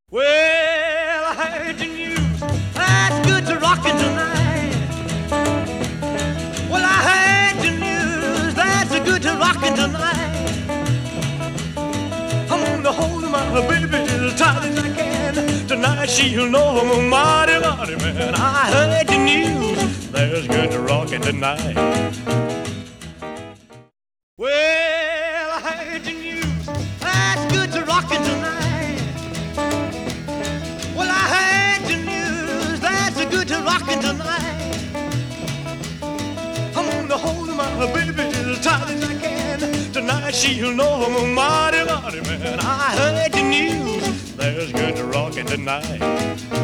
Well, I heard the news. That's good to rockin' tonight. Well, I heard the news. That's good to rockin' tonight. I'm gonna hold my baby as tight as I can. Tonight she'll know I'm a mighty, mighty man. I heard the news. There's good to rockin' tonight. Well, I heard the news. That's good to rockin' tonight. Well, I heard the news. That's good to rockin' tonight. I'm gonna hold my baby as tight as I can. Tonight she'll know I'm a mighty, mighty man. I heard the news. There's good to rockin' tonight.